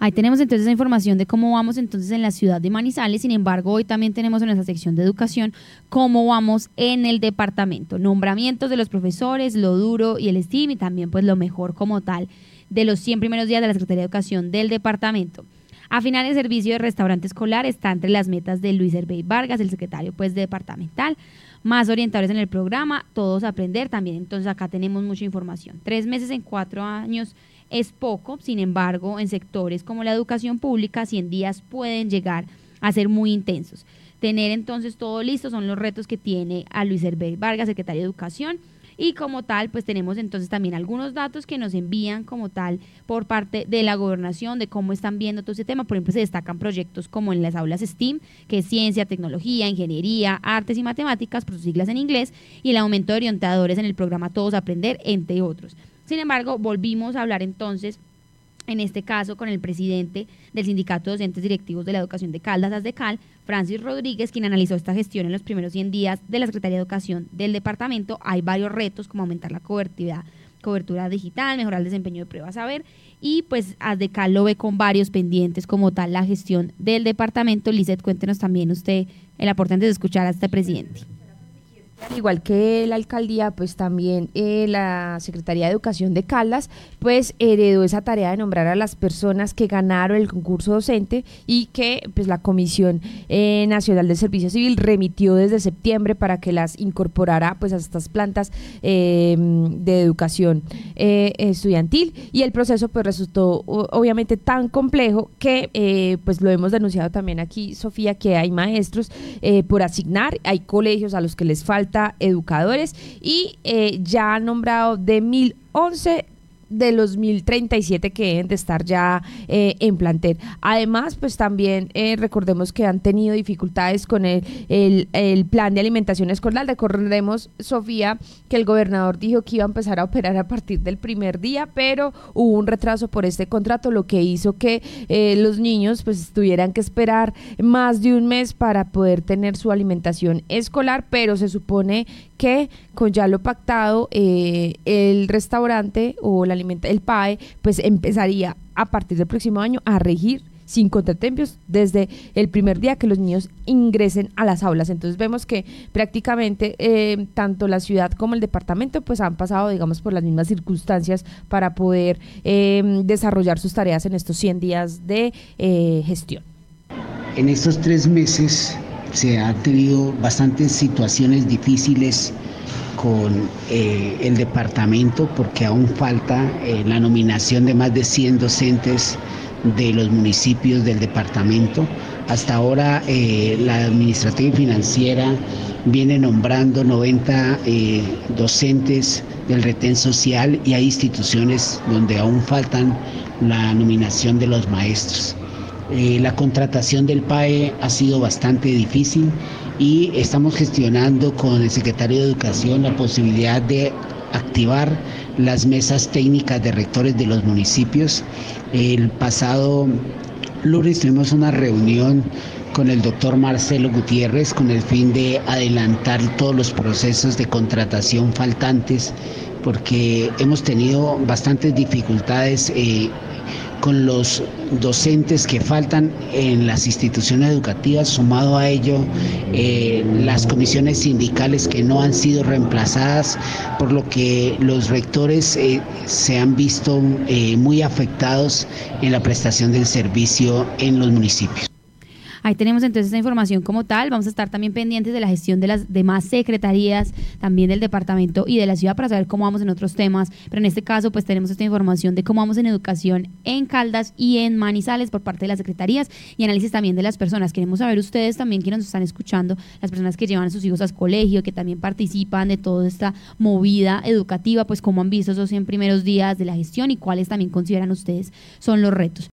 Ahí tenemos entonces esa información de cómo vamos entonces en la ciudad de Manizales. Sin embargo, hoy también tenemos en nuestra sección de educación cómo vamos en el departamento. Nombramientos de los profesores, lo duro y el STEAM, y también pues lo mejor como tal de los 100 primeros días de la Secretaría de Educación del departamento. Afinar el servicio de restaurante escolar está entre las metas de Luis Hervey Vargas, el secretario pues departamental. Más orientadores en el programa, todos a aprender también. Entonces acá tenemos mucha información. 3 meses en 4 años es poco, sin embargo, en sectores como la educación pública, 100 días pueden llegar a ser muy intensos. Tener entonces todo listo son los retos que tiene a Luis Hervey Vargas, secretario de Educación, y como tal, pues tenemos entonces también algunos datos que nos envían como tal por parte de la gobernación de cómo están viendo todo ese tema. Por ejemplo, se destacan proyectos como en las aulas STEAM, que es ciencia, tecnología, ingeniería, artes y matemáticas, por sus siglas en inglés, y el aumento de orientadores en el programa Todos a Aprender, entre otros. Sin embargo, volvimos a hablar entonces, en este caso con el presidente del Sindicato de Docentes Directivos de la Educación de Caldas, ASDECAL, Francis Rodríguez, quien analizó esta gestión en los primeros 100 días de la Secretaría de Educación del departamento. Hay varios retos como aumentar la cobertura digital, mejorar el desempeño de pruebas saber, y pues ASDECAL lo ve con varios pendientes como tal la gestión del departamento. Lizeth, cuéntenos también usted el aporte antes de escuchar a este presidente. Igual que la alcaldía, pues también la Secretaría de Educación de Caldas, pues heredó esa tarea de nombrar a las personas que ganaron el concurso docente y que pues la Comisión Nacional de Servicio Civil remitió desde septiembre para que las incorporara pues a estas plantas de educación estudiantil, y el proceso pues resultó obviamente tan complejo que pues lo hemos denunciado también aquí, Sofía, que hay maestros por asignar, hay colegios a los que les falta educadores, y ya han nombrado de 1011 de los 1037 que deben de estar ya en plantel. Además, pues también recordemos que han tenido dificultades con el plan de alimentación escolar. Recordemos, Sofía, que el gobernador dijo que iba a empezar a operar a partir del primer día, pero hubo un retraso por este contrato, lo que hizo que los niños pues tuvieran que esperar más de un mes para poder tener su alimentación escolar, pero se supone que con ya lo pactado, el restaurante o el PAE pues empezaría a partir del próximo año a regir sin contratiempos desde el primer día que los niños ingresen a las aulas. Entonces vemos que prácticamente tanto la ciudad como el departamento pues han pasado, digamos, por las mismas circunstancias para poder desarrollar sus tareas en estos 100 días de gestión. En estos 3 meses se han tenido bastantes situaciones difíciles con el departamento, porque aún falta la nominación de más de 100 docentes de los municipios del departamento. Hasta ahora la administrativa y financiera viene nombrando 90 docentes del retén social, y hay instituciones donde aún faltan la nominación de los maestros. La contratación del PAE ha sido bastante difícil, y estamos gestionando con el secretario de Educación la posibilidad de activar las mesas técnicas de rectores de los municipios. El pasado lunes tuvimos una reunión con el doctor Marcelo Gutiérrez con el fin de adelantar todos los procesos de contratación faltantes, porque hemos tenido bastantes dificultades con los docentes que faltan en las instituciones educativas, sumado a ello las comisiones sindicales que no han sido reemplazadas, por lo que los rectores se han visto muy afectados en la prestación del servicio en los municipios. Ahí tenemos entonces esta información como tal. Vamos a estar también pendientes de la gestión de las demás secretarías, también del departamento y de la ciudad, para saber cómo vamos en otros temas, pero en este caso pues tenemos esta información de cómo vamos en educación en Caldas y en Manizales por parte de las secretarías, y análisis también de las personas. Queremos saber ustedes también que nos están escuchando, las personas que llevan a sus hijos al colegio, que también participan de toda esta movida educativa, pues cómo han visto esos 100 primeros días de la gestión y cuáles también consideran ustedes son los retos.